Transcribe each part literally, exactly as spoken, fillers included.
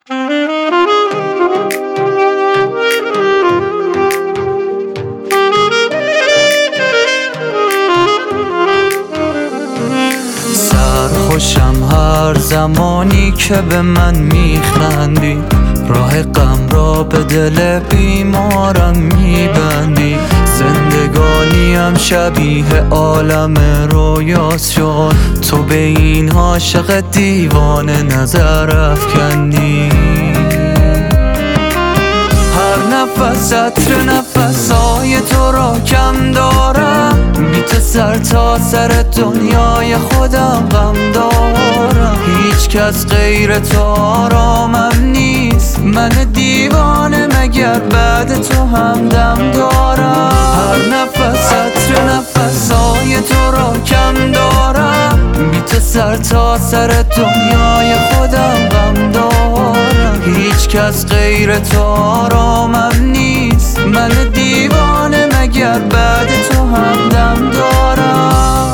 سرخوشم هر زمانی که به من میخندی، راه غم را به دل بیمارم میبندی. زندگانیم شبیه عالم رویاست شد، تو به این عاشق دیوانه نظر افکندی. هر نفس عطر نفسای تو را کم دارم، بی تو سر تا سر دنیای خودم غم دارم. هیچ کس غیر تو آرامم نیست، من دیوانه مگر بعد تو همدم دارم. هر نفس عطر نفسای تو را کم دارم، بی تو سر تا سر دنیای خودم غم دارم. هیچ کس غیر تو آرامم نیست، من دیوانه مگر بعد تو همدم دارم.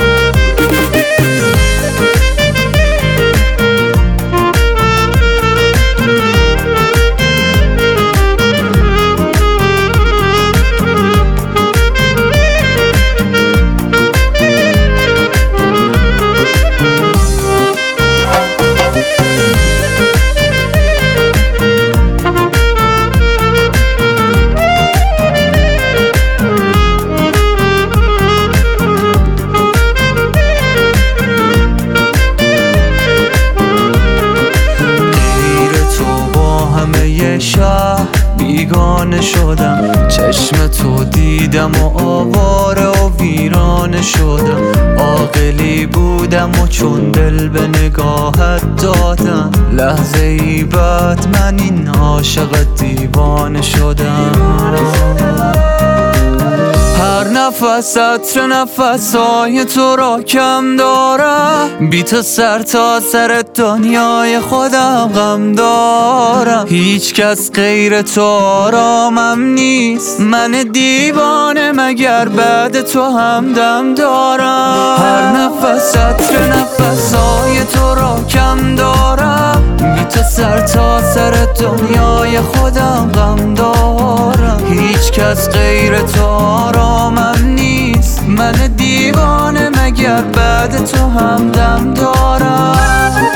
شهر بیگانه شدم، چشم تو دیدم و آواره و ویرانه شدم. عاقلی بودم و چون دل به نگاهت دادم، لحظه ای بعد من این عاشق دیوانه شدم. هر نفس عطر نفسای تو را کم دارم، بی تو سر تا سر دنیای خودم غم دارم. هیچ کس غیر تو آرامم نیست، من دیوانه مگر بعد تو همدم دارم. هر نفس عطر نفسای تو را کم دارم، بی تو سر تا سر دنیای خودم غم دارم. هیچ کس غیر تو آرامم نیست، من دیوانه مگر بعد تو همدم دارم.